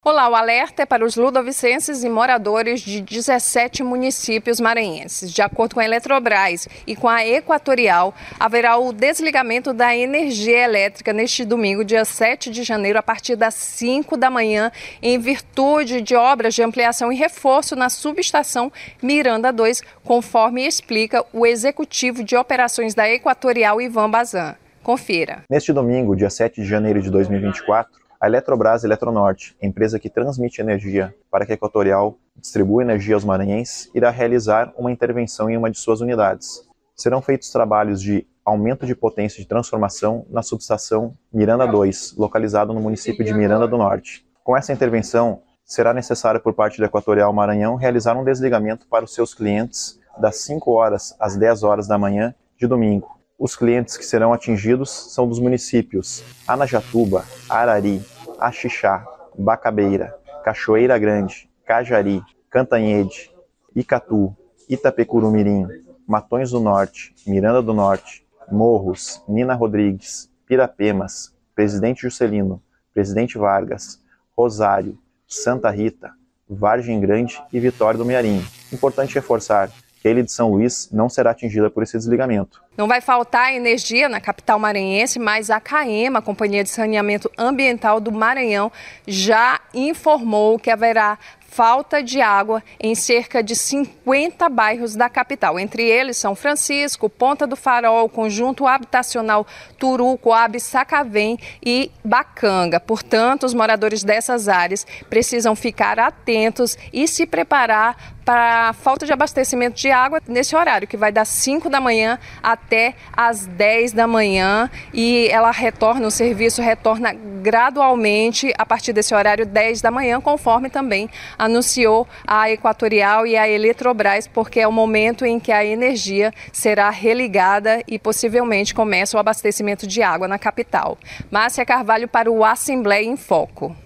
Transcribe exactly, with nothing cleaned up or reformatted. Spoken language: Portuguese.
Olá, o alerta é para os ludovicenses e moradores de dezessete municípios maranhenses. De acordo com a Eletrobras e com a Equatorial, haverá o desligamento da energia elétrica neste domingo, dia sete de janeiro, a partir das cinco da manhã, em virtude de obras de ampliação e reforço na subestação Miranda dois, conforme explica o executivo de operações da Equatorial, Ivan Bazan. Confira. Neste domingo, dia sete de janeiro de dois mil e vinte e quatro, a Eletrobras Eletronorte, empresa que transmite energia para que a Equatorial distribua energia aos maranhenses, irá realizar uma intervenção em uma de suas unidades. Serão feitos trabalhos de aumento de potência de transformação na subestação Miranda dois, localizada no município de Miranda do Norte. Com essa intervenção, será necessário por parte da Equatorial Maranhão realizar um desligamento para os seus clientes das cinco horas às dez horas da manhã de domingo. Os clientes que serão atingidos são dos municípios Anajatuba, Arari, Axixá, Bacabeira, Cachoeira Grande, Cajari, Cantanhede, Icatu, Itapecurumirim, Matões do Norte, Miranda do Norte, Morros, Nina Rodrigues, Pirapemas, Presidente Juscelino, Presidente Vargas, Rosário, Santa Rita, Vargem Grande e Vitória do Mearim. Importante reforçar que a ilha de São Luís não será atingida por esse desligamento. Não vai faltar energia na capital maranhense, mas a CAEMA, a Companhia de Saneamento Ambiental do Maranhão, já informou que haverá falta de água em cerca de cinquenta bairros da capital. Entre eles São Francisco, Ponta do Farol, Conjunto Habitacional Turu, Coab, Sacavém e Bacanga. Portanto, os moradores dessas áreas precisam ficar atentos e se preparar para a falta de abastecimento de água nesse horário, que vai das cinco da manhã até as dez da manhã, e ela retorna, o serviço retorna gradualmente a partir desse horário, dez da manhã, conforme também anunciou a Equatorial e a Eletrobras, porque é o momento em que a energia será religada e possivelmente começa o abastecimento de água na capital. Márcia Carvalho para o Assembleia em Foco.